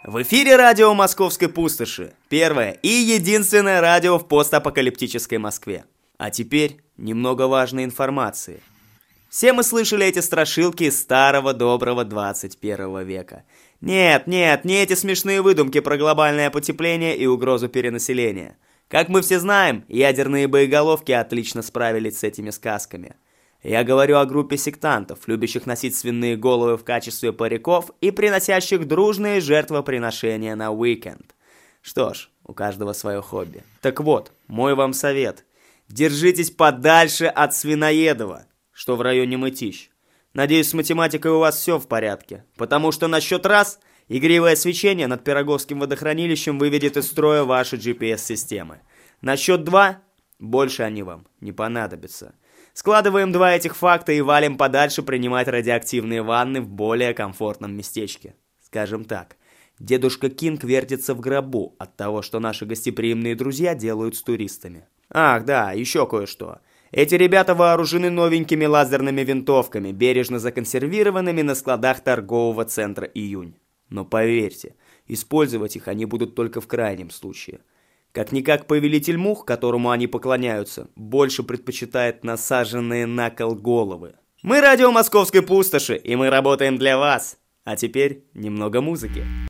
В эфире радио Московской пустоши. Первое и единственное радио в постапокалиптической Москве. А теперь немного важной информации. Все мы слышали эти страшилки из старого доброго 21 века. Нет, не эти смешные выдумки про глобальное потепление и угрозу перенаселения. Как мы все знаем, ядерные боеголовки отлично справились с этими сказками. Я говорю о группе сектантов, любящих носить свиные головы в качестве париков и приносящих дружные жертвоприношения на уикенд. Что ж, у каждого свое хобби. Так вот, мой вам совет. Держитесь подальше от Свиноедова, что в районе Мытищ. Надеюсь, с математикой у вас все в порядке, потому что на счет раз игривое свечение над Пироговским водохранилищем выведет из строя ваши GPS-системы. На счет два больше они вам не понадобятся. Складываем два этих факта и валим подальше принимать радиоактивные ванны в более комфортном местечке. Скажем так, дедушка Кинг вертится в гробу от того, что наши гостеприимные друзья делают с туристами. Ах, да, еще кое-что. Эти ребята вооружены новенькими лазерными винтовками, бережно законсервированными на складах торгового центра «Июнь». Но поверьте, использовать их они будут только в крайнем случае. Как-никак повелитель мух, которому они поклоняются, больше предпочитает насаженные на кол головы. Мы радио Московской пустоши, и мы работаем для вас. А теперь немного музыки.